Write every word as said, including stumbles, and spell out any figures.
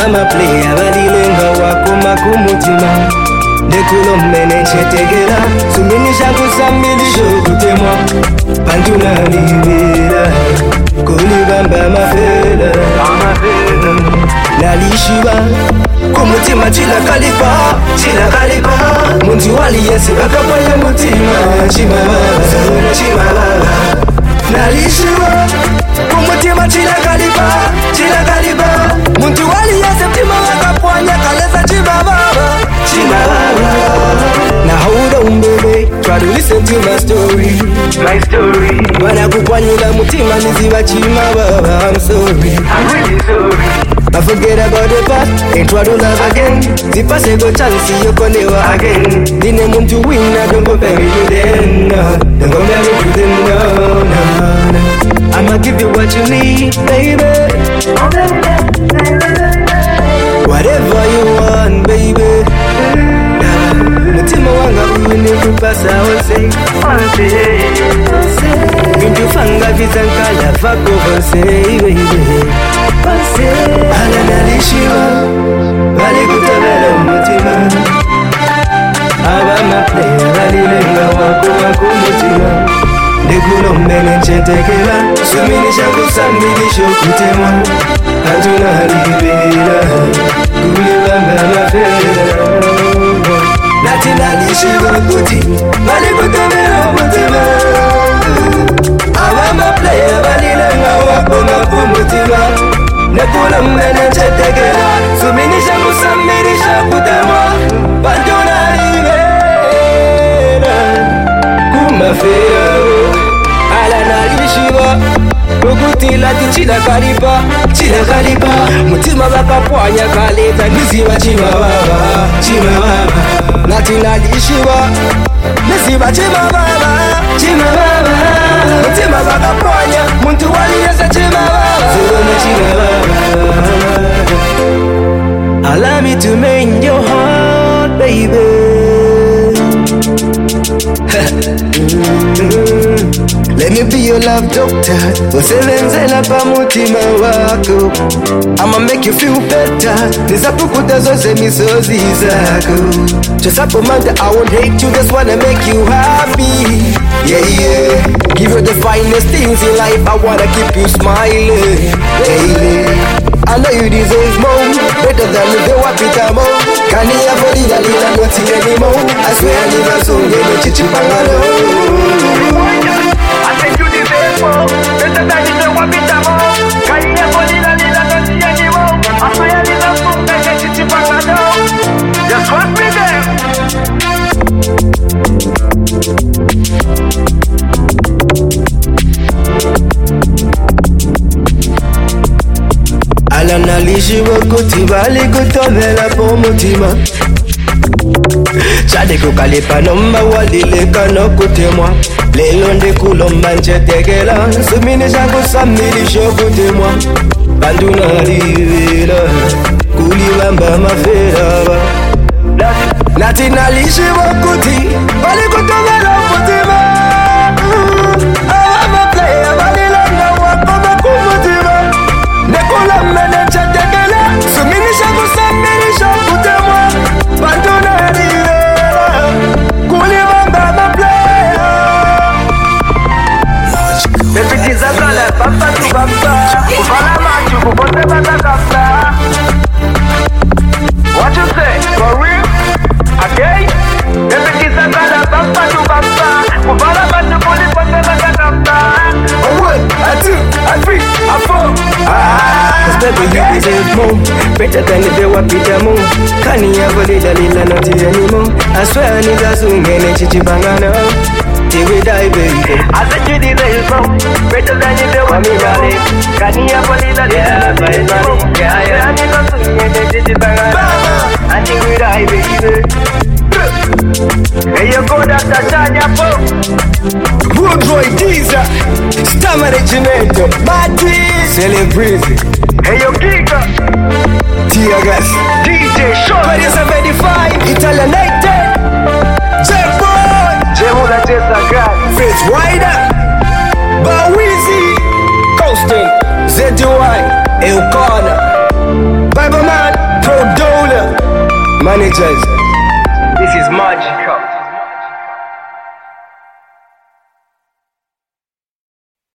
abama play abalilenga wakoma kumutima ndekulo mene chetegela sumini shangu samilisho kutemwa panduna libera kulibamba mafela nalishiba kumutima chila kalipa chila kalipa munzi wali yesi bakapanya mutima chimababa chimababa nalishiba kumutima chila kalipa chila kalipa munzi wali yesi mtima bakapanya kaleza chimababa chimababa. Now hold on baby, try to listen to my story, my story. Wana kukwanyula mutima niziba chimababa, I'm sorry, I'm really sorry. I forget about the past and try to love again. If I say go chance, you can never again. The name want to win, I don't compare me to them. No, don't compare me to them. No, no, no. I'ma give you what you need, baby. Whatever you want, baby. Mutima wanga uwini kupasa onse, onse. Bintu fanga vizankala vako onse, baby. Ala nalishiwa wali kutabela umutima abama play walilenga wako wako umutima ndekulo mbele nchetekela sumini shangu samilisho kutemwa hatuna libera kulibamba mafela nati nalishiwa kuti wali kutabela umutima abama play walilenga wako wako umutima nekula mene chetegela suminisha kusamirisha kutemwa panduna libera kumafea ala nalishiwa kukutila tichila kalipa chila kalipa mutima bakapwanya kaleta niziba chimababa chimababa nati nalishiwa niziba chimababa chimababa mutima bakapwanya muntu waliyesa chimababa allow me to mend your heart, baby. Let me be your love doctor. Usebenzela pamutima wako. I'ma make you feel better. Nizapukuta zote misozi zako. Just up a month, I won't hate you. Just wanna make you happy. Yeah, yeah. Give you the finest things in life. I wanna keep you smiling daily. I know you deserve more, better than the way I beat them all. Can you ever leave a little nothing anymore? I swear I never saw you chichi pangalo. I said you deserve more, better than the way I beat them all. Can you ever leave a little nothing anymore? I swear I never saw you chichi pangalo. Just trust me there. Ala nalishiwa kuti bali kutobela po mutima chade kukalipa nomba walileka no kutemwa lelo ndikulomba nchetekela sumini shangu samilisho kutemwa banduna livela kulibamba mafera nati nalishiwa kuti bali kutobela mutima abama play abalilanga wakoma kumutima nekula mene chetekela sumini shangu samilisho kutemwa banduna livela kulibamba mafera bepitiza kala papa tu papa kuvala machu kupote bata kapta. What you say? For real? Okay? Bepitiza kala papa tu papa kuvala machu kupote bata kapta. Oh one, a two, a three, a four. Ah, cause baby you deserve more, better than the day what Peter Moon. Can you ever leave a little not anymore? I swear I need a soon and chichi bangana. Till we die, baby. I said you deserve more, better than the day what Peter Moon. Can you ever leave a little anymore? Yeah, yeah, I need a soon and chichi bangana. Until we die, baby. Hey, you go down to Tanya Po. Woodroy Deezer, Stammer Regimento, Mati, Celebrity. Hey, yo, Giga, Tiagas, D J Sean, twenty seventy-five, Italian Nighted, J-Boy, Jemula Jessagan, Fritz Wider, Bawizi, Coasting, Z D Y, El Corner, Bible Man. Managers. This is magical.